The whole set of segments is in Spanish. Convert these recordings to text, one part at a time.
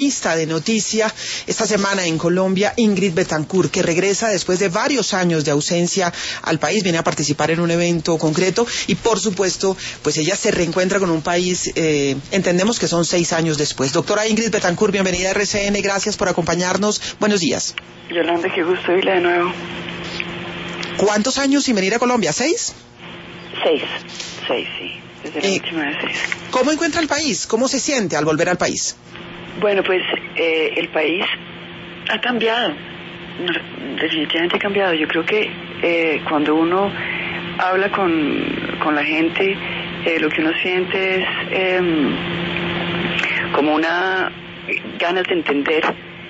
De noticia esta semana en Colombia, Ingrid Betancourt, que regresa después de varios años de ausencia al país, viene a participar en un evento concreto y por supuesto pues ella se reencuentra con un país, entendemos que son 6 años después. Doctora Ingrid Betancourt, bienvenida a RCN, gracias por acompañarnos, buenos días. Yolanda, qué gusto irla de nuevo. ¿Cuántos años sin venir a Colombia? ¿6? 6, sí, desde la última vez 6. ¿Cómo encuentra el país? ¿Cómo se siente al volver al país? Bueno, pues el país ha cambiado, definitivamente ha cambiado. Yo creo que cuando uno habla con la gente, lo que uno siente es como una ganas de entender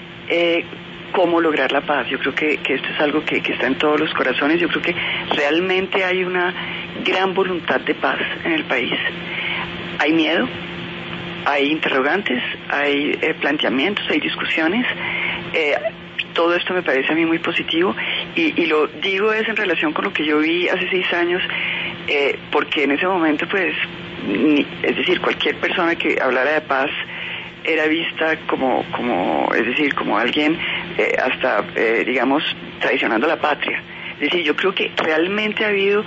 cómo lograr la paz. Yo creo que esto es algo que está en todos los corazones. Yo creo que realmente hay una gran voluntad de paz en el país. Hay miedo, hay interrogantes, hay planteamientos, hay discusiones. Todo esto me parece a mí muy positivo y lo digo es en relación con lo que yo vi hace 6 años, porque en ese momento pues, es decir, cualquier persona que hablara de paz era vista como alguien hasta, digamos, traicionando la patria. Es decir, yo creo que realmente ha habido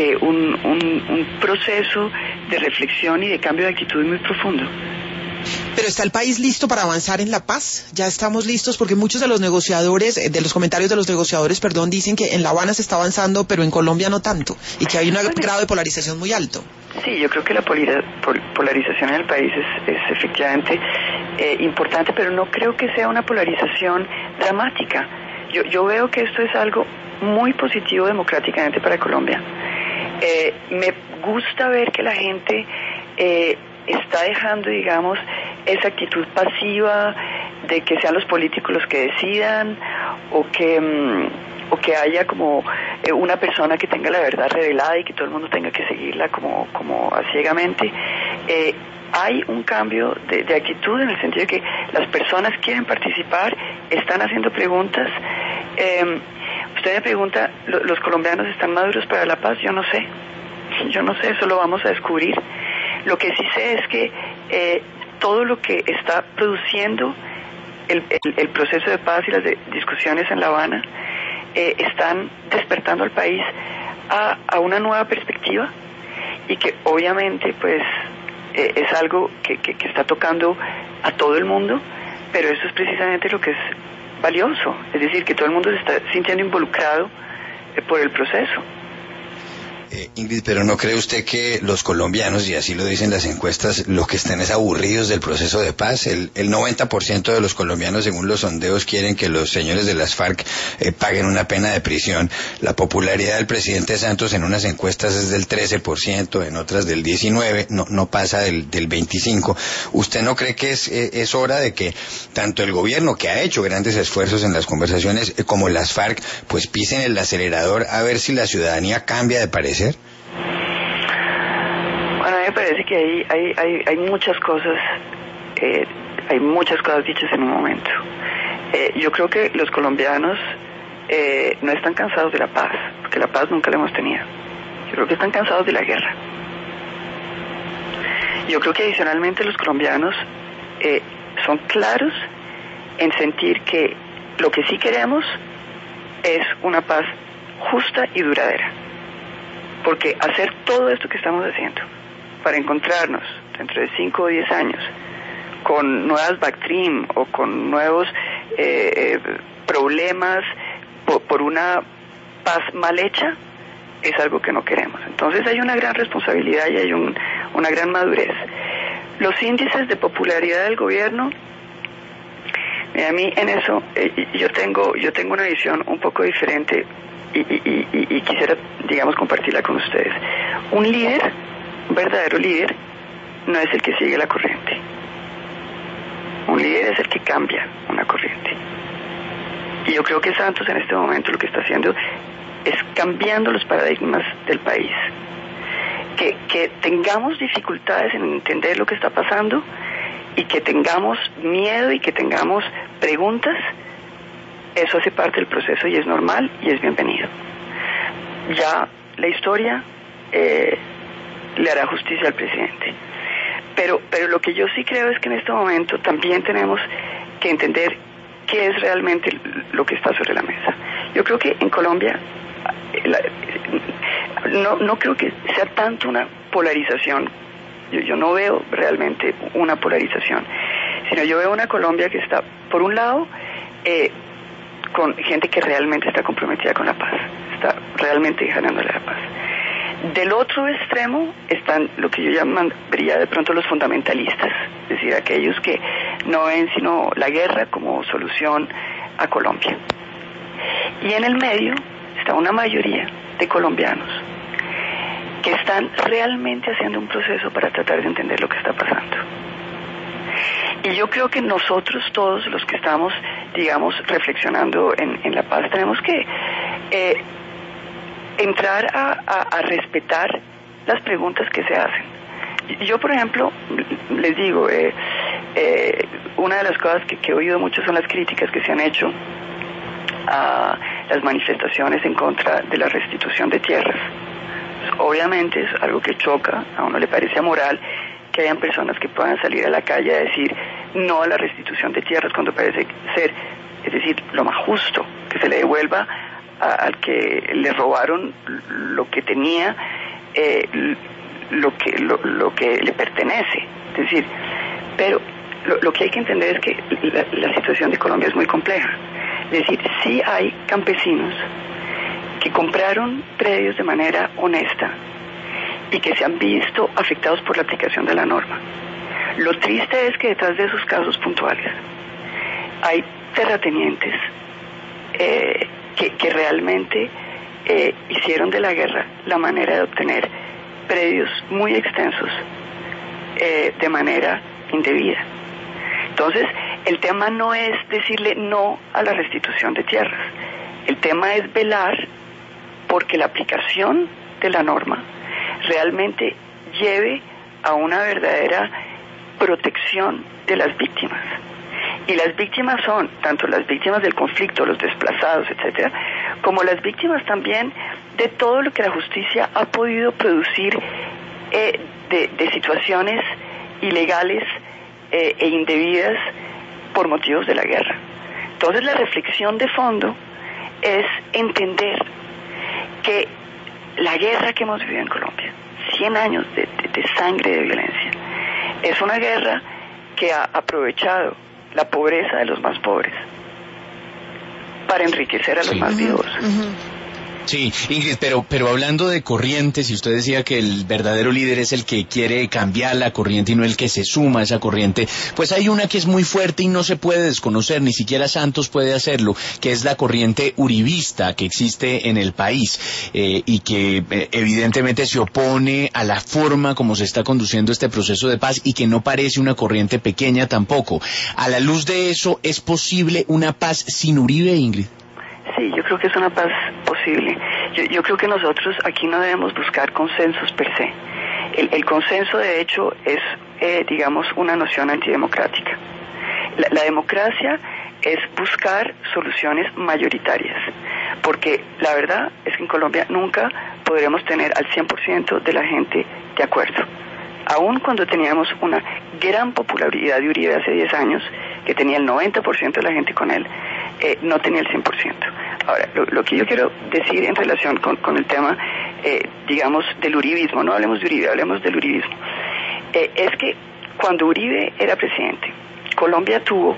un proceso de reflexión y de cambio de actitud muy profundo. ¿Pero está el país listo para avanzar en la paz? ¿Ya estamos listos? Porque muchos de los negociadores, de los comentarios de los negociadores, dicen que en La Habana se está avanzando, pero en Colombia no tanto, y que hay un grado de polarización muy alto. Sí, yo creo que la polarización en el país es efectivamente importante, pero no creo que sea una polarización dramática. Yo veo que esto es algo muy positivo democráticamente para Colombia. Me gusta ver que la gente está dejando, digamos, esa actitud pasiva de que sean los políticos los que decidan o que haya como una persona que tenga la verdad revelada y que todo el mundo tenga que seguirla como ciegamente. Hay un cambio de actitud en el sentido de que las personas quieren participar, están haciendo preguntas. Usted me pregunta, ¿los colombianos están maduros para la paz? Yo no sé, eso lo vamos a descubrir. Lo que sí sé es que todo lo que está produciendo el proceso de paz y las discusiones en La Habana están despertando al país a una nueva perspectiva y que obviamente pues es algo que está tocando a todo el mundo, pero eso es precisamente lo que es valioso, es decir, que todo el mundo se está sintiendo involucrado por el proceso. Ingrid, pero ¿no cree usted que los colombianos, y así lo dicen las encuestas, lo que están es aburridos del proceso de paz? El 90% de los colombianos, según los sondeos, quieren que los señores de las FARC paguen una pena de prisión. La popularidad del presidente Santos en unas encuestas es del 13%, en otras del 19%, no pasa del 25%. ¿Usted no cree que es hora de que tanto el gobierno, que ha hecho grandes esfuerzos en las conversaciones, como las FARC, pues pisen el acelerador a ver si la ciudadanía cambia de parecer? Bueno, a mí me parece que hay muchas cosas, dichas en un momento. Yo creo que los colombianos no están cansados de la paz, porque la paz nunca la hemos tenido. Yo creo que están cansados de la guerra. Yo creo que adicionalmente los colombianos son claros en sentir que lo que sí queremos es una paz justa y duradera. Porque hacer todo esto que estamos haciendo para encontrarnos dentro de 5 o 10 años con nuevas Bactrim o con nuevos problemas por una paz mal hecha es algo que no queremos. Entonces hay una gran responsabilidad y hay una gran madurez. Los índices de popularidad del gobierno, a mí en eso yo tengo una visión un poco diferente. Y quisiera, digamos, compartirla con ustedes. Un verdadero líder, no es el que sigue la corriente. Un líder es el que cambia una corriente. Y yo creo que Santos en este momento lo que está haciendo es cambiando los paradigmas del país. Que tengamos dificultades en entender lo que está pasando y que tengamos miedo y que tengamos preguntas, eso hace parte del proceso y es normal y es bienvenido. Ya la historia le hará justicia al presidente. Pero lo que yo sí creo es que en este momento también tenemos que entender qué es realmente lo que está sobre la mesa. Yo creo que en Colombia no creo que sea tanto una polarización. Yo no veo realmente una polarización, sino yo veo una Colombia que está, por un lado, con gente que realmente está comprometida con la paz, está realmente ganándole la paz. Del otro extremo están lo que yo llamaría de pronto los fundamentalistas, es decir, aquellos que no ven sino la guerra como solución a Colombia. Y en el medio está una mayoría de colombianos que están realmente haciendo un proceso para tratar de entender lo que está pasando. Y yo creo que nosotros todos los que estamos, digamos, reflexionando en la paz, tenemos que entrar a respetar las preguntas que se hacen. Yo, por ejemplo, les digo, una de las cosas que he oído mucho son las críticas que se han hecho a las manifestaciones en contra de la restitución de tierras. Pues, obviamente es algo que choca, a uno le parece amoral que hayan personas que puedan salir a la calle a decir no a la restitución de tierras cuando parece ser, es decir, lo más justo, que se le devuelva al que le robaron lo que tenía, lo que le pertenece. Es decir, pero lo que hay que entender es que la situación de Colombia es muy compleja. Es decir, sí hay campesinos que compraron predios de manera honesta y que se han visto afectados por la aplicación de la norma. Lo triste es que detrás de esos casos puntuales hay terratenientes que realmente hicieron de la guerra la manera de obtener predios muy extensos de manera indebida. Entonces, el tema no es decirle no a la restitución de tierras. El tema es velar porque la aplicación de la norma realmente lleve a una verdadera protección de las víctimas. Y las víctimas son tanto las víctimas del conflicto, los desplazados, etcétera, como las víctimas también de todo lo que la justicia ha podido producir de situaciones ilegales e indebidas por motivos de la guerra. Entonces la reflexión de fondo es entender que la guerra que hemos vivido en Colombia, 100 años de sangre, de violencia, es una guerra que ha aprovechado la pobreza de los más pobres para enriquecer a los más vivos. Sí, Ingrid, pero hablando de corrientes, y usted decía que el verdadero líder es el que quiere cambiar la corriente y no el que se suma a esa corriente, pues hay una que es muy fuerte y no se puede desconocer, ni siquiera Santos puede hacerlo, que es la corriente uribista que existe en el país y que evidentemente se opone a la forma como se está conduciendo este proceso de paz y que no parece una corriente pequeña tampoco. A la luz de eso, ¿es posible una paz sin Uribe, Ingrid? Sí, yo creo que es una paz posible. Yo creo que nosotros aquí no debemos buscar consensos per se. El consenso, de hecho, es, digamos, una noción antidemocrática. La democracia es buscar soluciones mayoritarias, porque la verdad es que en Colombia nunca podremos tener al 100% de la gente de acuerdo. Aún cuando teníamos una gran popularidad de Uribe hace 10 años, que tenía el 90% de la gente con él, no tenía el 100%. Ahora, lo que yo quiero decir en relación con el tema, digamos, del uribismo, no hablemos de Uribe, hablemos del uribismo, es que cuando Uribe era presidente, Colombia tuvo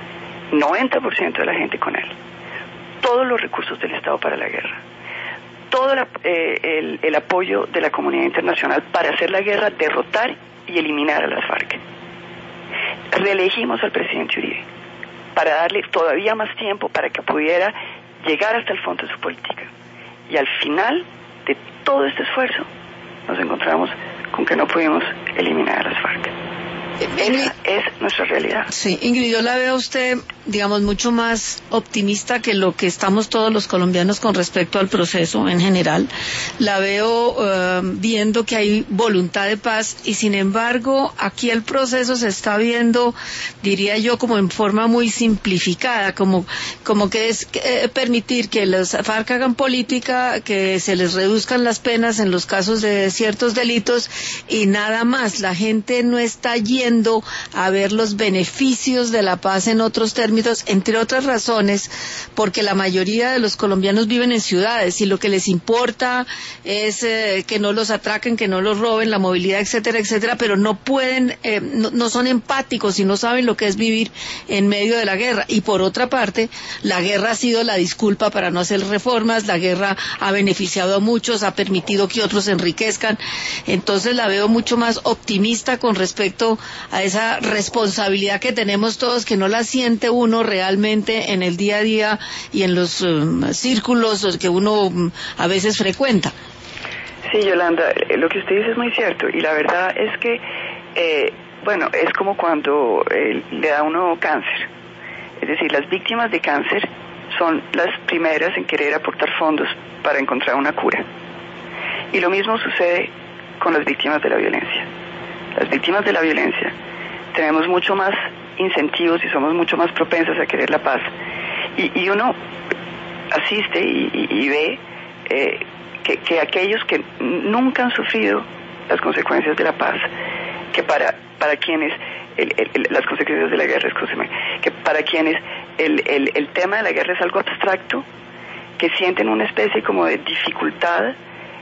90% de la gente con él, todos los recursos del Estado para la guerra, todo el apoyo de la comunidad internacional para hacer la guerra, derrotar y eliminar a las FARC. Reelegimos al presidente Uribe para darle todavía más tiempo para que pudiera llegar hasta el fondo de su política. Y al final de todo este esfuerzo nos encontramos con que no pudimos eliminar a las FARC. Esa es nuestra realidad. Sí, Ingrid, yo la veo a usted, digamos, mucho más optimista que lo que estamos todos los colombianos con respecto al proceso en general. La veo viendo que hay voluntad de paz y, sin embargo, aquí el proceso se está viendo, diría yo, como en forma muy simplificada, como que es permitir que las FARC hagan política, que se les reduzcan las penas en los casos de ciertos delitos y nada más. La gente no está yendo volviendo a ver los beneficios de la paz en otros términos, entre otras razones, porque la mayoría de los colombianos viven en ciudades y lo que les importa es que no los atraquen, que no los roben, la movilidad, etcétera, etcétera, pero no pueden, no son empáticos y no saben lo que es vivir en medio de la guerra. Y por otra parte, la guerra ha sido la disculpa para no hacer reformas, la guerra ha beneficiado a muchos, ha permitido que otros se enriquezcan. Entonces la veo mucho más optimista con respecto a esa responsabilidad que tenemos todos, que no la siente uno realmente en el día a día y en los círculos que uno a veces frecuenta. Sí, Yolanda, lo que usted dice es muy cierto, y la verdad es que, es como cuando le da a uno cáncer. Es decir, las víctimas de cáncer son las primeras en querer aportar fondos para encontrar una cura. Y lo mismo sucede con las víctimas de la violencia. Las víctimas de la violencia tenemos mucho más incentivos y somos mucho más propensas a querer la paz. Y uno asiste y ve que aquellos que nunca han sufrido las consecuencias de la paz, que para quienes las consecuencias de la guerra, que para quienes el tema de la guerra es algo abstracto, que sienten una especie como de dificultad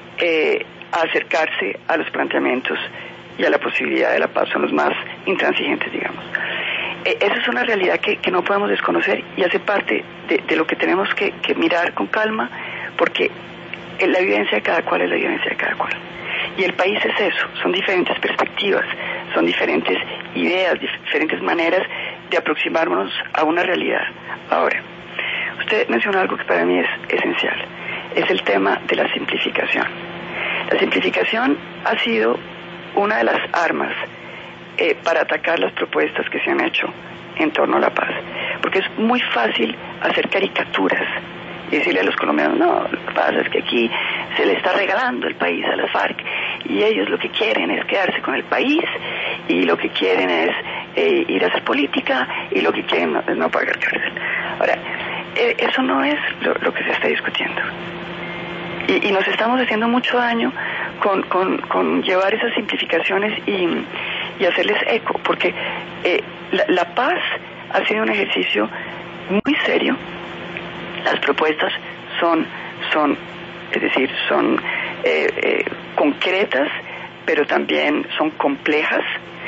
a acercarse a los planteamientos y a la posibilidad de la paz, son los más intransigentes, digamos. Esa es una realidad que no podemos desconocer y hace parte de lo que tenemos que mirar con calma, porque la vivencia de cada cual es la vivencia de cada cual. Y el país es eso, son diferentes perspectivas, son diferentes ideas, diferentes maneras de aproximarnos a una realidad. Ahora, usted mencionó algo que para mí es esencial, es el tema de la simplificación. La simplificación ha sido una de las armas para atacar las propuestas que se han hecho en torno a la paz, porque es muy fácil hacer caricaturas y decirle a los colombianos, no, lo que pasa es que aquí se le está regalando el país a las FARC y ellos lo que quieren es quedarse con el país y lo que quieren es ir a hacer política y lo que quieren es no pagar cárcel. Ahora, eso no es lo que se está discutiendo. Y nos estamos haciendo mucho daño con llevar esas simplificaciones y hacerles eco, porque la paz ha sido un ejercicio muy serio. Las propuestas son concretas, pero también son complejas.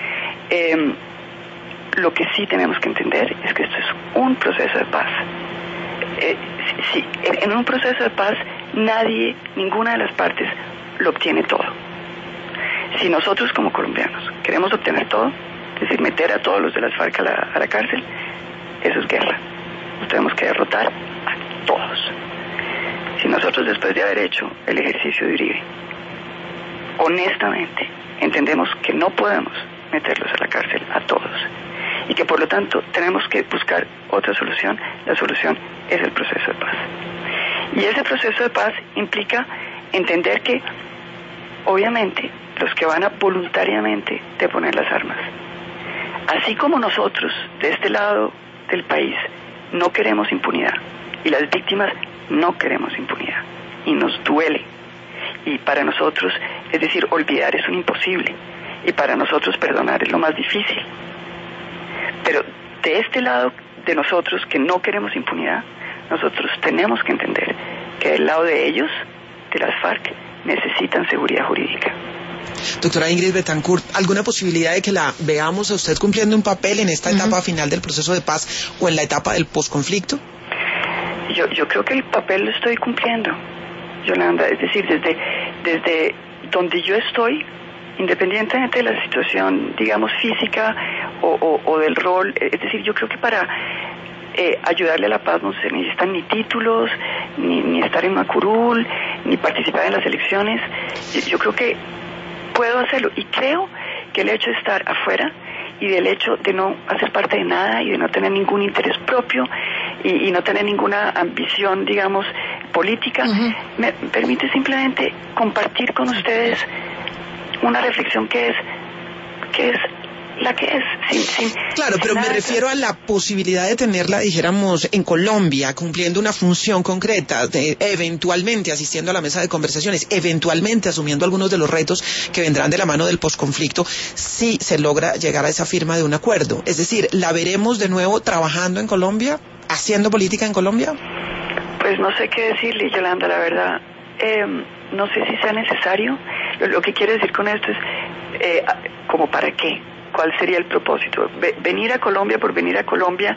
Lo que sí tenemos que entender es que esto es un proceso de paz. En un proceso de paz ninguna de las partes lo obtiene todo. Si nosotros como colombianos queremos obtener todo, es decir, meter a todos los de las FARC a la cárcel, eso es guerra. Nos tenemos que derrotar a todos. Si nosotros, después de haber hecho el ejercicio de Uribe, honestamente entendemos que no podemos meterlos a la cárcel a todos y que por lo tanto tenemos que buscar otra solución, la solución es el proceso de paz. Y ese proceso de paz implica entender que, obviamente, los que van a voluntariamente deponer las armas, así como nosotros, de este lado del país, no queremos impunidad, y las víctimas no queremos impunidad, y nos duele, y para nosotros, es decir, olvidar es un imposible, y para nosotros perdonar es lo más difícil. Pero de este lado de nosotros que no queremos impunidad, nosotros tenemos que entender que del lado de ellos, de las FARC, necesitan seguridad jurídica. Doctora Ingrid Betancourt, ¿alguna posibilidad de que la veamos a usted cumpliendo un papel en esta etapa final del proceso de paz o en la etapa del posconflicto? Yo creo que el papel lo estoy cumpliendo, Yolanda, es decir, desde donde yo estoy, independientemente de la situación, digamos, física o del rol, es decir, yo creo que para ayudarle a la paz no se necesitan ni títulos, ni estar en una curul, ni participar en las elecciones. Yo creo que puedo hacerlo, y creo que el hecho de estar afuera y del hecho de no hacer parte de nada y de no tener ningún interés propio y no tener ninguna ambición, digamos, política, me permite simplemente compartir con ustedes una reflexión que es la que es. Claro, pero me refiero a la posibilidad de tenerla, dijéramos, en Colombia, cumpliendo una función concreta, eventualmente asistiendo a la mesa de conversaciones, eventualmente asumiendo algunos de los retos que vendrán de la mano del posconflicto, si se logra llegar a esa firma de un acuerdo. Es decir, ¿la veremos de nuevo trabajando en Colombia, haciendo política en Colombia? Pues no sé qué decirle, Yolanda, la verdad. No sé si sea necesario. Lo que quiero decir con esto es, ¿como para qué? ¿Cuál sería el propósito? ¿Venir a Colombia por venir a Colombia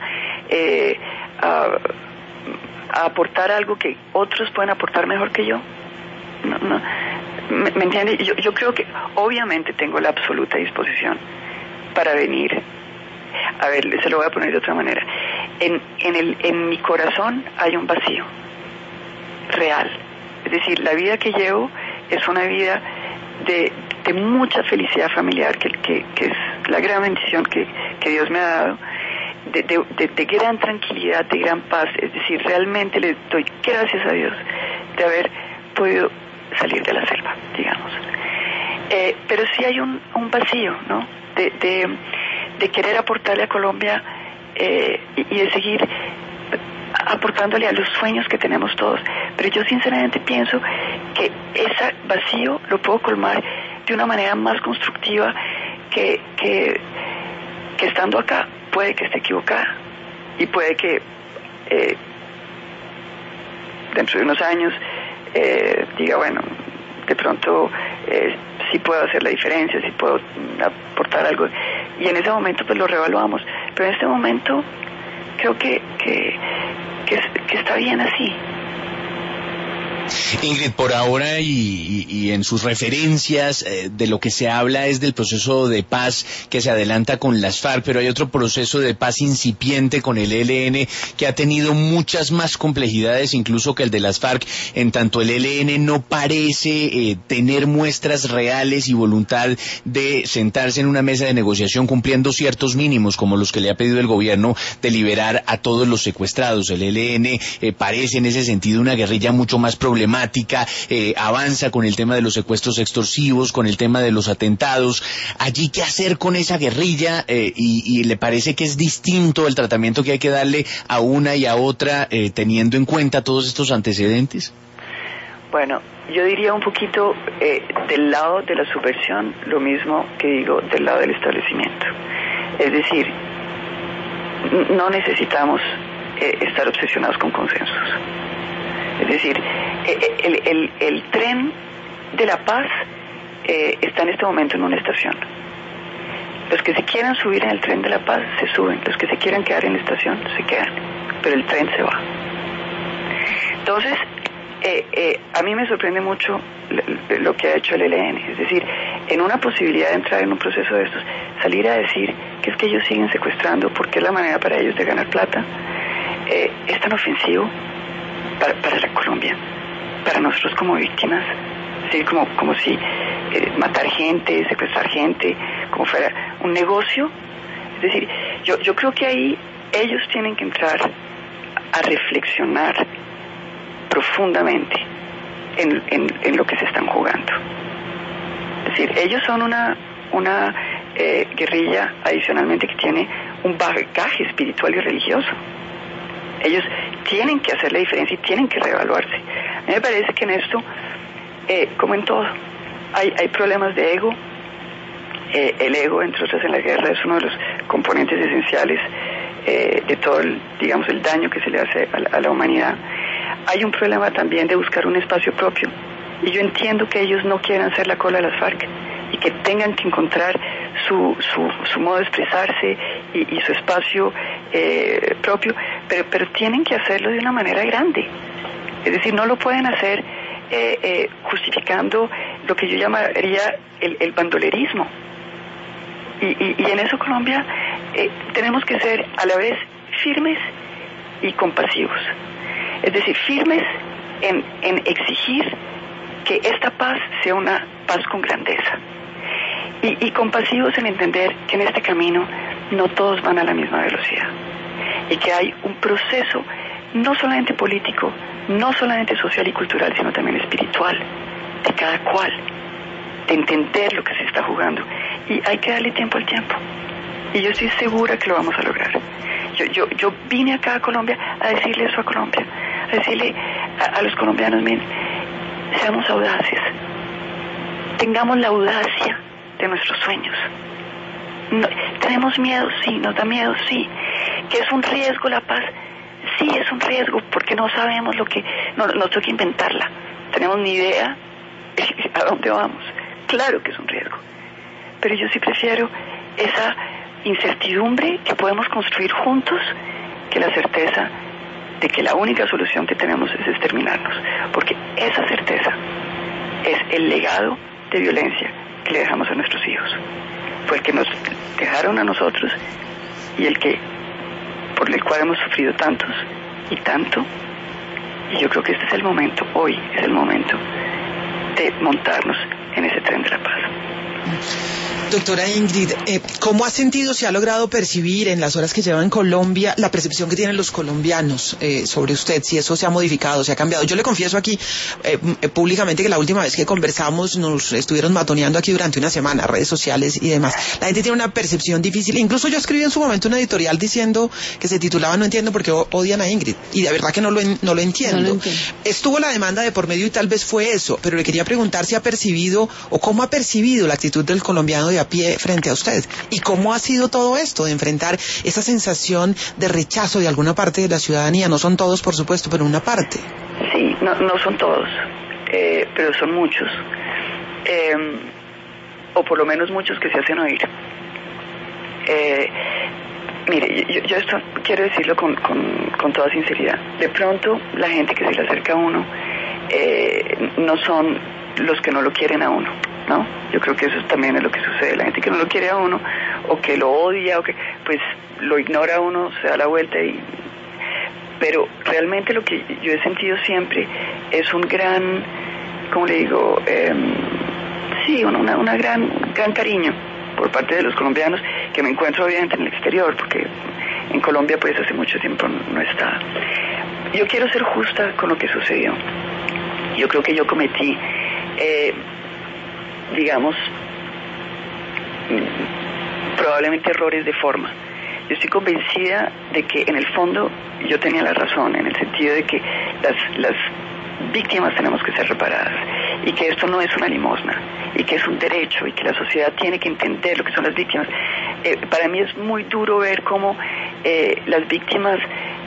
a aportar algo que otros pueden aportar mejor que yo? No. ¿Me entiende? Yo creo que obviamente tengo la absoluta disposición para venir. A ver, se lo voy a poner de otra manera. En mi corazón hay un vacío real. Es decir, la vida que llevo es una vida de mucha felicidad familiar, que es la gran bendición que Dios me ha dado, de gran tranquilidad, de gran paz. Es decir, realmente le doy gracias a Dios de haber podido salir de la selva, digamos. Pero sí hay un vacío, ¿no? De querer aportarle a Colombia y de seguir aportándole a los sueños que tenemos todos. Pero yo sinceramente pienso que ese vacío lo puedo colmar de una manera más constructiva que estando acá. Puede que esté equivocada y puede que dentro de unos años diga, bueno, de pronto sí puedo hacer la diferencia, sí puedo aportar algo, y en ese momento pues lo reevaluamos. Pero en este momento creo que está bien así. Ingrid, por ahora y en sus referencias, de lo que se habla es del proceso de paz que se adelanta con las FARC, pero hay otro proceso de paz incipiente con el ELN que ha tenido muchas más complejidades incluso que el de las FARC, en tanto el ELN no parece tener muestras reales y voluntad de sentarse en una mesa de negociación cumpliendo ciertos mínimos como los que le ha pedido el gobierno de liberar a todos los secuestrados. El ELN parece en ese sentido una guerrilla mucho más problemática, avanza con el tema de los secuestros extorsivos, con el tema de los atentados. Allí, ¿qué hacer con esa guerrilla? Y le parece que es distinto el tratamiento que hay que darle a una y a otra, teniendo en cuenta todos estos antecedentes. Bueno, yo diría un poquito del lado de la subversión, lo mismo que digo del lado del establecimiento. Es decir, no necesitamos estar obsesionados con consensos. Es decir, el tren de la paz está en este momento en una estación. Los que se quieran subir en el tren de la paz se suben, los que se quieran quedar en la estación se quedan, pero el tren se va. Entonces, a mí me sorprende mucho lo que ha hecho el ELN, es decir, en una posibilidad de entrar en un proceso de estos, salir a decir que es que ellos siguen secuestrando porque es la manera para ellos de ganar plata, es tan ofensivo para la Colombia, para nosotros como víctimas, es decir, como si matar gente, secuestrar gente, como fuera un negocio. Es decir, yo creo que ahí ellos tienen que entrar a reflexionar profundamente en lo que se están jugando. Es decir, ellos son una guerrilla adicionalmente que tiene un bagaje espiritual y religioso. Ellos tienen que hacer la diferencia y tienen que reevaluarse. A mí me parece que en esto, como en todo, hay problemas de ego. El ego, entre otras, en la guerra es uno de los componentes esenciales de todo el daño que se le hace a la humanidad. Hay un problema también de buscar un espacio propio. Y yo entiendo que ellos no quieran ser la cola de las FARC y que tengan que encontrar su modo de expresarse y su espacio propio, pero tienen que hacerlo de una manera grande. Es decir, no lo pueden hacer justificando lo que yo llamaría el bandolerismo. Y en eso Colombia tenemos que ser a la vez firmes y compasivos. Es decir, firmes en exigir que esta paz sea una paz con grandeza. Y compasivos en entender que en este camino no todos van a la misma velocidad. Y que hay un proceso no solamente político, no solamente social y cultural, sino también espiritual, de cada cual, de entender lo que se está jugando. Y hay que darle tiempo al tiempo. Y yo estoy segura que lo vamos a lograr. Yo vine acá a Colombia a decirle eso a Colombia, a decirle a los colombianos, miren, seamos audaces, tengamos la audacia de nuestros sueños. No, tenemos miedo, sí, nos da miedo, sí. Que es un riesgo la paz, sí es un riesgo, porque no sabemos lo que, nos toca inventarla. Tenemos ni idea a dónde vamos. Claro que es un riesgo, pero yo sí prefiero esa incertidumbre que podemos construir juntos que la certeza de que la única solución que tenemos es exterminarnos, porque esa certeza es el legado de violencia que le dejamos a nuestros hijos. Fue el que nos dejaron a nosotros y por el cual hemos sufrido tantos y tanto, y yo creo que este es el momento, hoy es el momento de montarnos en ese tren de la paz. Doctora Ingrid, ¿cómo ha sentido, se ha logrado percibir en las horas que lleva en Colombia la percepción que tienen los colombianos sobre usted? Si eso se ha modificado, se ha cambiado. Yo le confieso aquí públicamente que la última vez que conversamos nos estuvieron matoneando aquí durante una semana, redes sociales y demás. La gente tiene una percepción difícil. Incluso yo escribí en su momento una editorial diciendo que se titulaba "No entiendo por qué odian a Ingrid". Y de verdad que no lo entiendo. Estuvo la demanda de por medio y tal vez fue eso, pero le quería preguntar si ha percibido o cómo ha percibido la actitud del colombiano de a pie frente a usted, y cómo ha sido todo esto de enfrentar esa sensación de rechazo de alguna parte de la ciudadanía. No son todos, por supuesto, pero una parte. Sí, no son todos, pero son muchos, o por lo menos muchos que se hacen oír. Mire, yo esto quiero decirlo con toda sinceridad. De pronto la gente que se le acerca a uno no son los que no lo quieren a uno, ¿no? Yo creo que eso también es lo que sucede. La gente que no lo quiere a uno, o que lo odia, o que pues lo ignora a uno, se da la vuelta pero realmente lo que yo he sentido siempre es un gran, ¿cómo le digo? Sí, una gran cariño por parte de los colombianos, que me encuentro obviamente en el exterior, porque en Colombia pues hace mucho tiempo no está. Yo quiero ser justa con lo que sucedió. Yo creo que yo cometí digamos, probablemente errores de forma. Yo estoy convencida de que en el fondo yo tenía la razón, en el sentido de que las víctimas tenemos que ser reparadas, y que esto no es una limosna, y que es un derecho, y que la sociedad tiene que entender lo que son las víctimas. Para mí es muy duro ver cómo las víctimas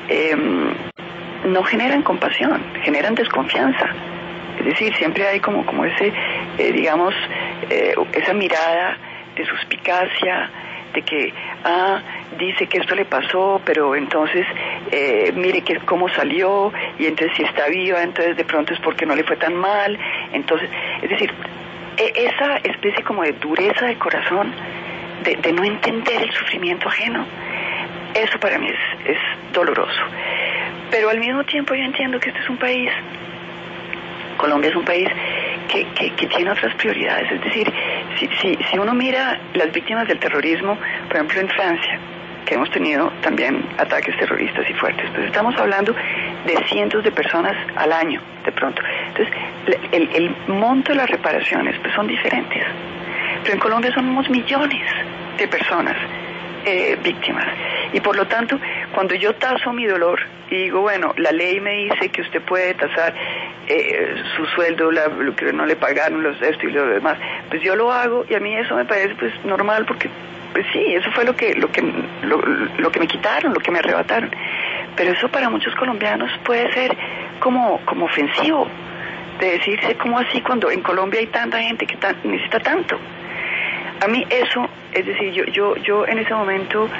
no generan compasión, generan desconfianza. Es decir, siempre hay como ese, digamos, esa mirada de suspicacia, de que, dice que esto le pasó, pero entonces, mire que cómo salió, y entonces si está viva, entonces de pronto es porque no le fue tan mal. Entonces, es decir, esa especie como de dureza del corazón, de no entender el sufrimiento ajeno, eso para mí es doloroso. Pero al mismo tiempo yo entiendo que este es un país, Colombia es un país que tiene otras prioridades. Es decir, si uno mira las víctimas del terrorismo, por ejemplo en Francia, que hemos tenido también ataques terroristas y fuertes, pues estamos hablando de cientos de personas al año, de pronto. Entonces, el monto de las reparaciones pues son diferentes. Pero en Colombia somos millones de personas víctimas. Y por lo tanto, cuando yo taso mi dolor y digo, bueno, la ley me dice que usted puede tasar su sueldo, lo que no le pagaron, esto y lo demás, pues yo lo hago, y a mí eso me parece pues normal, porque pues sí, eso fue lo que me quitaron, lo que me arrebataron. Pero eso para muchos colombianos puede ser como ofensivo, de decirse como así cuando en Colombia hay tanta gente que necesita tanto. A mí eso, es decir, yo en ese momento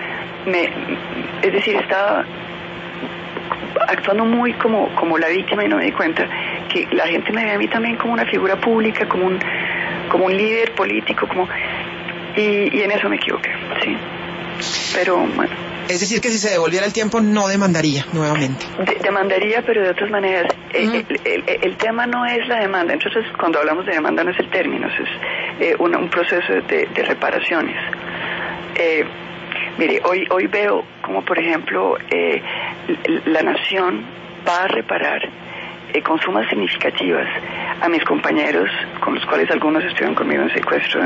estaba actuando muy como la víctima, y no me di cuenta que la gente me ve a mí también como una figura pública, como un líder político, y en eso me equivoqué, sí. Pero bueno. Es decir, que si se devolviera el tiempo no demandaría nuevamente. Demandaría, pero de otras maneras. El tema no es la demanda. Entonces, cuando hablamos de demanda no es el término, es un proceso de reparaciones. Mire, hoy veo como, por ejemplo, la nación va a reparar con sumas significativas a mis compañeros, con los cuales algunos estuvieron conmigo en secuestro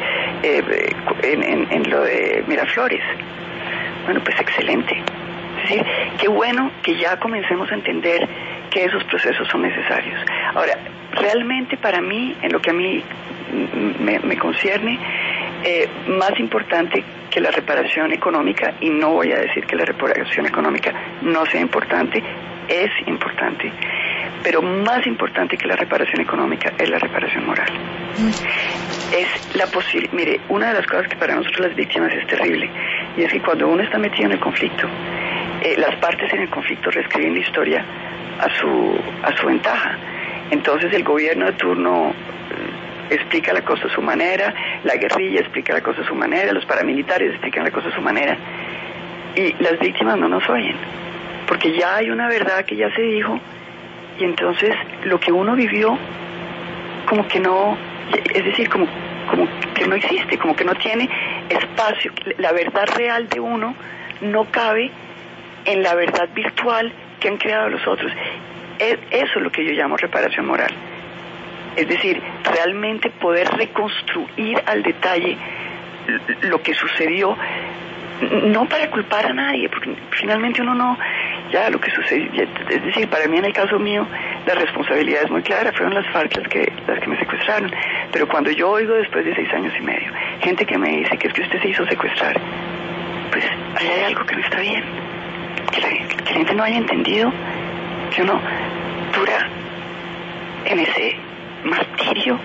en lo de Miraflores. Bueno, pues excelente. Es decir, qué bueno que ya comencemos a entender que esos procesos son necesarios. Ahora, realmente para mí, en lo que a mí me concierne, más importante que la reparación económica, y no voy a decir que la reparación económica no sea importante, es importante, pero más importante que la reparación económica es la reparación moral. Es la posibilidad. Mire, una de las cosas que para nosotros las víctimas es terrible, y es que cuando uno está metido en el conflicto, las partes en el conflicto reescriben la historia a su ventaja. Entonces el gobierno de turno explica la cosa a su manera, la guerrilla explica la cosa a su manera, los paramilitares explican la cosa a su manera, y las víctimas no nos oyen, porque ya hay una verdad que ya se dijo, y entonces lo que uno vivió como que no, es decir, como que no existe, como que no tiene espacio. La verdad real de uno no cabe en la verdad virtual que han creado los otros. Eso es lo que yo llamo reparación moral. Es decir, realmente poder reconstruir al detalle lo que sucedió, no para culpar a nadie, porque finalmente uno no, ya lo que sucedió, es decir, para mí en el caso mío, la responsabilidad es muy clara, fueron las FARC las que me secuestraron, pero cuando yo oigo después de 6 años y medio, gente que me dice que es que usted se hizo secuestrar, pues ahí hay algo que no está bien, que la gente no haya entendido que uno dura en ese martirio.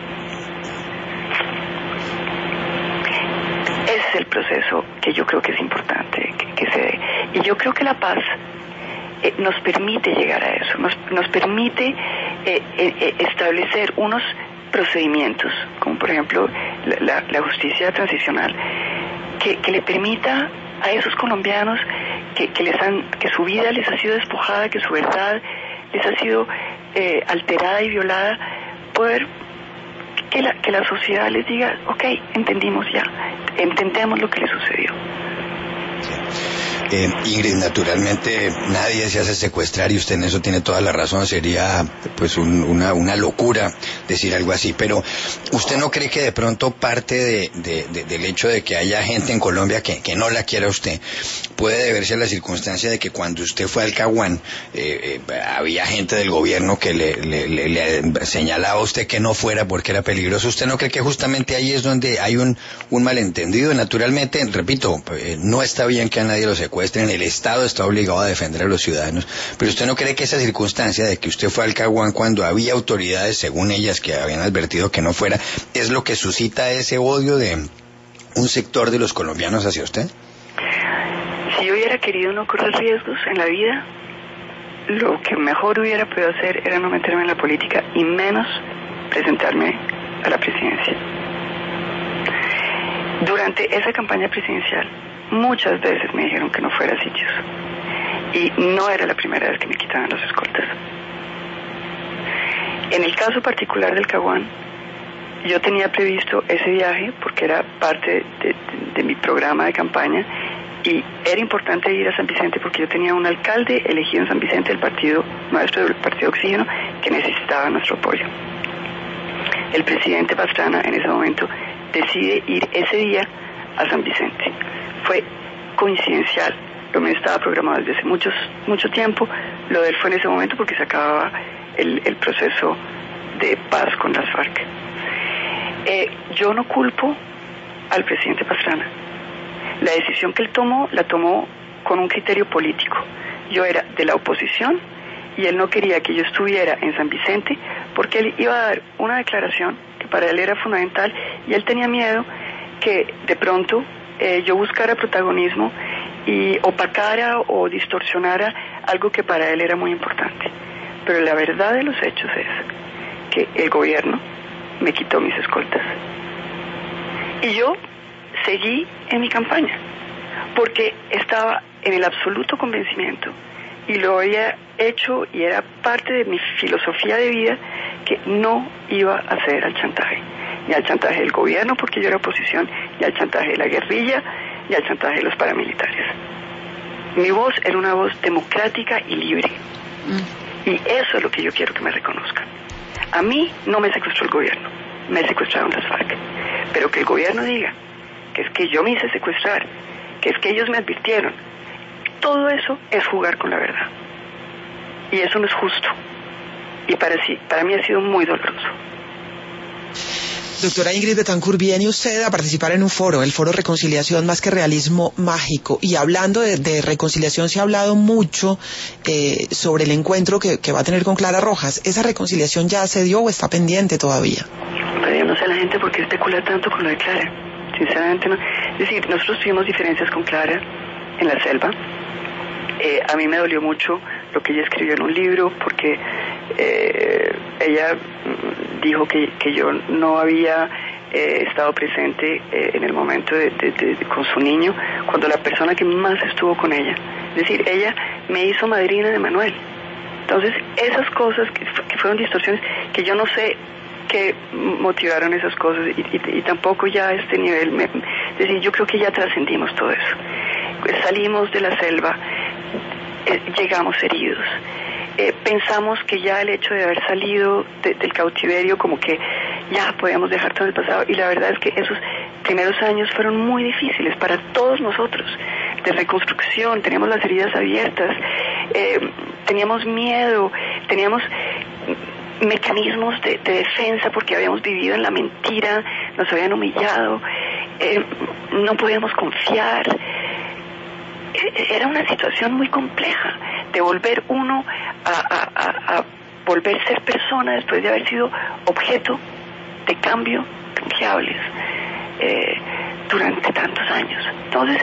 Ese es el proceso que yo creo que es importante que se dé. Y yo creo que la paz nos permite llegar a eso, nos permite establecer unos procedimientos, como por ejemplo la justicia transicional, que le permita a esos colombianos que su vida les ha sido despojada, que su verdad les ha sido alterada y violada, poder que la sociedad les diga, ok, entendimos ya, entendemos lo que les sucedió. Ingrid, naturalmente nadie se hace secuestrar y usted en eso tiene toda la razón, sería pues una locura decir algo así, pero ¿usted no cree que de pronto parte del hecho de que haya gente en Colombia que no la quiera a usted puede deberse a la circunstancia de que cuando usted fue al Caguán había gente del gobierno que le señalaba a usted que no fuera porque era peligroso? ¿Usted no cree que justamente ahí es donde hay un malentendido? Naturalmente, repito, no está bien que a nadie lo secuestre, el Estado está obligado a defender a los ciudadanos, pero ¿usted no cree que esa circunstancia de que usted fue al Caguán cuando había autoridades, según ellas, que habían advertido que no fuera, es lo que suscita ese odio de un sector de los colombianos hacia usted? Si yo hubiera querido no correr riesgos en la vida, lo que mejor hubiera podido hacer era no meterme en la política y menos presentarme a la presidencia. Durante esa campaña presidencial muchas veces me dijeron que no fuera a sitios y no era la primera vez que me quitaban las escoltas. En el caso particular del Caguán, yo tenía previsto ese viaje porque era parte de mi programa de campaña y era importante ir a San Vicente porque yo tenía un alcalde elegido en San Vicente del partido nuestro, del partido Oxígeno, que necesitaba nuestro apoyo. El presidente Pastrana en ese momento decide ir ese día a San Vicente. Fue coincidencial, lo mío estaba programado desde hace mucho tiempo, lo de él fue en ese momento porque se acababa el proceso de paz con las FARC. Yo no culpo al presidente Pastrana. La decisión que él tomó, la tomó con un criterio político. Yo era de la oposición y él no quería que yo estuviera en San Vicente porque él iba a dar una declaración que para él era fundamental y él tenía miedo que de pronto yo buscara protagonismo y opacara o distorsionara algo que para él era muy importante. Pero la verdad de los hechos es que el gobierno me quitó mis escoltas. Y yo seguí en mi campaña, porque estaba en el absoluto convencimiento, y lo había hecho y era parte de mi filosofía de vida, que no iba a ceder al chantaje. Ni al chantaje del gobierno, porque yo era oposición, ni al chantaje de la guerrilla, ni al chantaje de los paramilitares. Mi voz era una voz democrática y libre. Y eso es lo que yo quiero que me reconozcan. A mí no me secuestró el gobierno, me secuestraron las FARC. Pero que el gobierno diga que es que yo me hice secuestrar, que es que ellos me advirtieron, todo eso es jugar con la verdad. Y eso no es justo. Y para mí ha sido muy doloroso. Doctora Ingrid Betancourt, viene usted a participar en un foro, el Foro Reconciliación Más que Realismo Mágico, y hablando de reconciliación se ha hablado mucho sobre el encuentro que va a tener con Clara Rojas. ¿Esa reconciliación ya se dio o está pendiente todavía? Pero yo no sé a la gente por qué especula tanto con lo de Clara, sinceramente no. Es decir, nosotros tuvimos diferencias con Clara en la selva. A mí me dolió mucho lo que ella escribió en un libro, porque ella dijo que yo no había estado presente en el momento con su niño, cuando la persona que más estuvo con ella, es decir, ella me hizo madrina de Manuel. Entonces, esas cosas que fueron distorsiones, que yo no sé qué motivaron esas cosas, y tampoco ya a este nivel, es decir, yo creo que ya trascendimos todo eso. Salimos de la selva, llegamos heridos. Pensamos que ya el hecho de haber salido del cautiverio, como que ya podíamos dejar todo en el pasado, y la verdad es que esos primeros años fueron muy difíciles para todos nosotros, de reconstrucción. Teníamos las heridas abiertas, teníamos miedo, teníamos mecanismos de defensa porque habíamos vivido en la mentira, nos habían humillado, no podíamos confiar. Era una situación muy compleja de volver uno a volver a ser persona después de haber sido objeto de cambio canjeables durante tantos años. Entonces,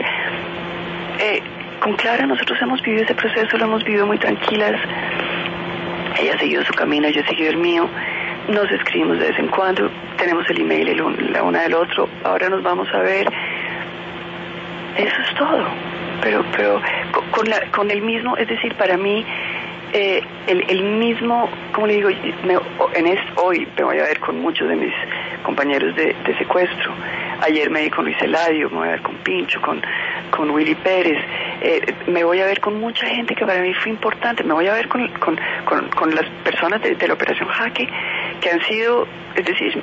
con Clara nosotros hemos vivido ese proceso, lo hemos vivido muy tranquilas. Ella ha seguido su camino, yo he seguido el mío. Nos escribimos de vez en cuando, tenemos el email la una del otro, ahora nos vamos a ver. Eso es todo. Pero con el mismo, es decir, para mí el mismo, como le digo, hoy me voy a ver con muchos de mis compañeros de secuestro. Ayer me vi con Luis Eladio, me voy a ver con Pincho, con Willy Pérez, me voy a ver con mucha gente que para mí fue importante. Me voy a ver con las personas de la Operación Jaque, que han sido, es decir,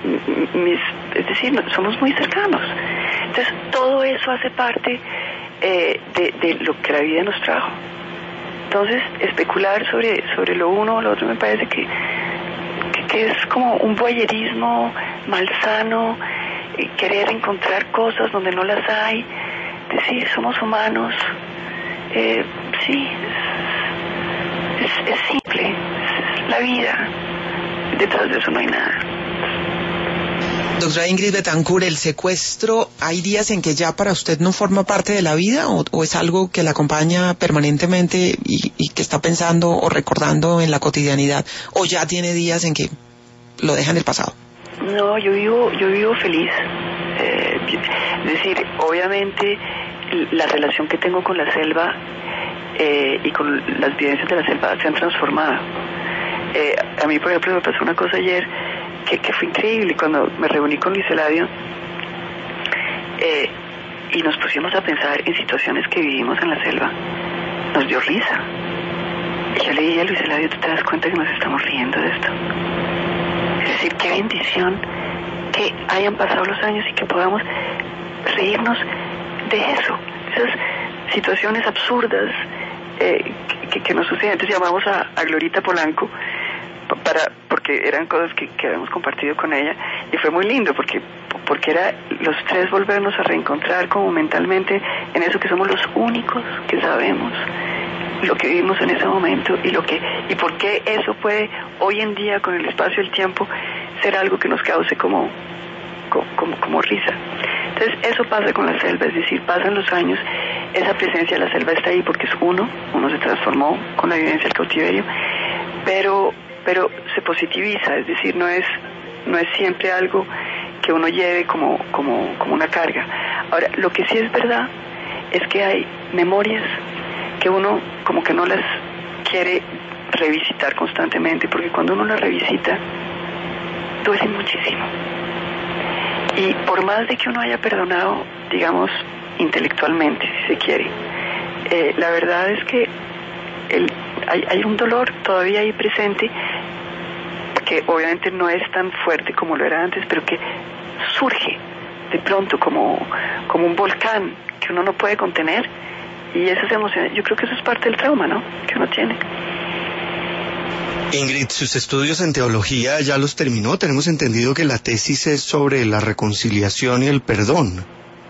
somos muy cercanos. Entonces todo eso hace parte de lo que la vida nos trajo. Entonces, especular sobre lo uno o lo otro me parece que es como un voyerismo malsano, querer encontrar cosas donde no las hay, decir, somos humanos. Sí, es simple, es la vida. Detrás de eso no hay nada. Doctora Ingrid Betancourt, ¿el secuestro hay días en que ya para usted no forma parte de la vida o es algo que la acompaña permanentemente y que está pensando o recordando en la cotidianidad, o ya tiene días en que lo deja en el pasado? No, yo vivo feliz. Es decir, obviamente la relación que tengo con la selva y con las vivencias de la selva se han transformado. A mí, por ejemplo, me pasó una cosa ayer que fue increíble cuando me reuní con Luis Eladio y nos pusimos a pensar en situaciones que vivimos en la selva. Nos dio risa. Y yo le dije a Luis Eladio, ¿tú te das cuenta que nos estamos riendo de esto? Es decir, qué bendición que hayan pasado los años y que podamos reírnos de eso, esas situaciones absurdas que nos suceden. Entonces llamamos a Glorita Polanco porque eran cosas que habíamos compartido con ella, y fue muy lindo porque era los tres volvernos a reencontrar como mentalmente en eso, que somos los únicos que sabemos lo que vivimos en ese momento y por qué eso puede hoy en día, con el espacio y el tiempo, ser algo que nos cause como risa. Entonces eso pasa con la selva, es decir, pasan los años, esa presencia de la selva está ahí porque es uno se transformó con la vivencia del cautiverio, pero se positiviza, es decir, no es siempre algo que uno lleve como una carga. Ahora, lo que sí es verdad es que hay memorias que uno como que no las quiere revisitar constantemente, porque cuando uno las revisita duele muchísimo. Y por más de que uno haya perdonado, digamos, intelectualmente, si se quiere, la verdad es que hay un dolor todavía ahí presente, que obviamente no es tan fuerte como lo era antes, pero que surge de pronto como un volcán que uno no puede contener, y esas emociones, yo creo que eso es parte del trauma, ¿no?, que uno tiene. Ingrid, sus estudios en teología ya los terminó. Tenemos entendido que la tesis es sobre la reconciliación y el perdón.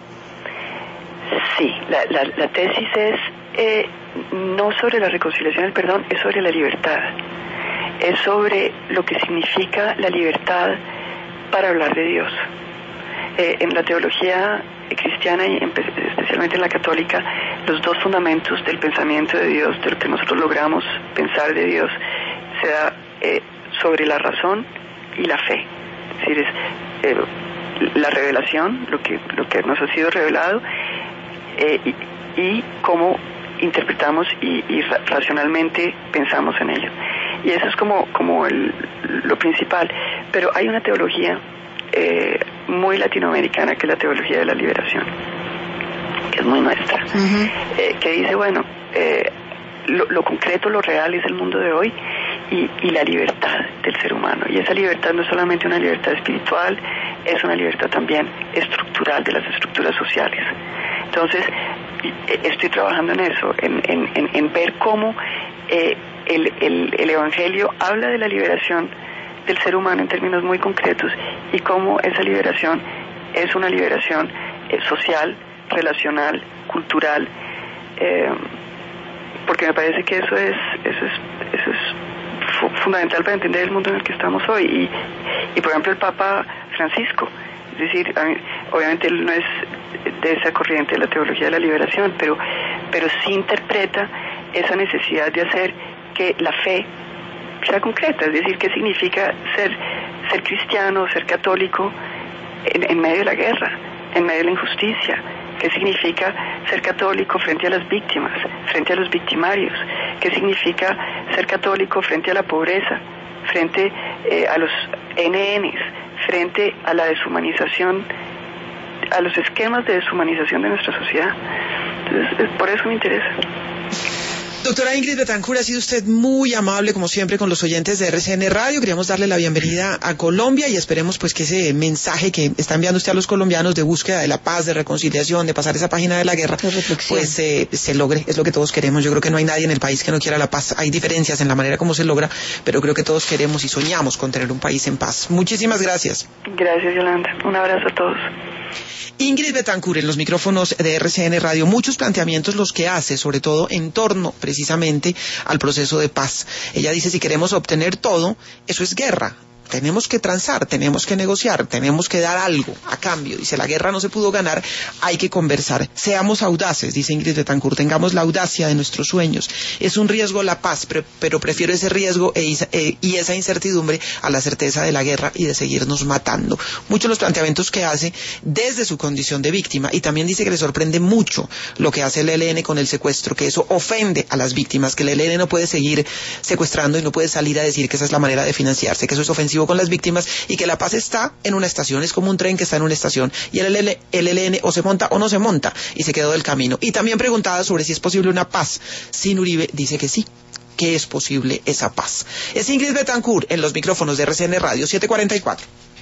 Sí, la tesis es no sobre la reconciliación y el perdón, es sobre la libertad. Es sobre lo que significa la libertad para hablar de Dios. En la teología cristiana y especialmente en la católica, los dos fundamentos del pensamiento de Dios, de lo que nosotros logramos pensar de Dios, se da sobre la razón y la fe. Es decir, es la revelación, lo que nos ha sido revelado, y cómo interpretamos y racionalmente pensamos en ello. Y eso es como lo principal. Pero hay una teología muy latinoamericana, que es la teología de la liberación, que es muy nuestra, que dice, bueno, lo concreto, lo real es el mundo de hoy, y la libertad del ser humano. Y esa libertad no es solamente una libertad espiritual, es una libertad también estructural, de las estructuras sociales. Entonces, estoy trabajando en eso, en ver cómo el Evangelio habla de la liberación del ser humano en términos muy concretos, y cómo esa liberación es una liberación social, relacional, cultural, porque me parece que eso es fundamental para entender el mundo en el que estamos hoy. Y por ejemplo, el Papa Francisco, es decir, obviamente él no es de esa corriente de la teología de la liberación, pero sí interpreta esa necesidad de hacer que la fe sea concreta, es decir, qué significa ser cristiano, ser católico en medio de la guerra, en medio de la injusticia, qué significa ser católico frente a las víctimas, frente a los victimarios, qué significa ser católico frente a la pobreza, frente a los NNs, frente a la deshumanización, a los esquemas de deshumanización de nuestra sociedad. Entonces, por eso me interesa. Doctora Ingrid Betancourt, ha sido usted muy amable, como siempre, con los oyentes de RCN Radio. Queríamos darle la bienvenida a Colombia y esperemos pues que ese mensaje que está enviando usted a los colombianos de búsqueda de la paz, de reconciliación, de pasar esa página de la guerra, pues se logre. Es lo que todos queremos. Yo creo que no hay nadie en el país que no quiera la paz. Hay diferencias en la manera como se logra, pero creo que todos queremos y soñamos con tener un país en paz. Muchísimas gracias. Gracias, Yolanda. Un abrazo a todos. Ingrid Betancourt en los micrófonos de RCN Radio, muchos planteamientos los que hace, sobre todo en torno precisamente al proceso de paz. Ella dice, si queremos obtener todo, eso es guerra. Tenemos que transar, tenemos que negociar, tenemos que dar algo a cambio. Dice, la guerra no se pudo ganar, hay que conversar. Seamos audaces, dice Ingrid Betancourt, tengamos la audacia de nuestros sueños. Es un riesgo la paz, pero prefiero ese riesgo y esa incertidumbre a la certeza de la guerra y de seguirnos matando. Muchos los planteamientos que hace desde su condición de víctima, y también dice que le sorprende mucho lo que hace el ELN con el secuestro, que eso ofende a las víctimas, que el ELN no puede seguir secuestrando y no puede salir a decir que esa es la manera de financiarse, que eso es ofensivo con las víctimas, y que la paz está en una estación, es como un tren que está en una estación, y el ELN o se monta o no se monta, y se quedó del camino. Y también preguntada sobre si es posible una paz sin Uribe, dice que sí, que es posible esa paz. Es Ingrid Betancourt en los micrófonos de RCN Radio 744.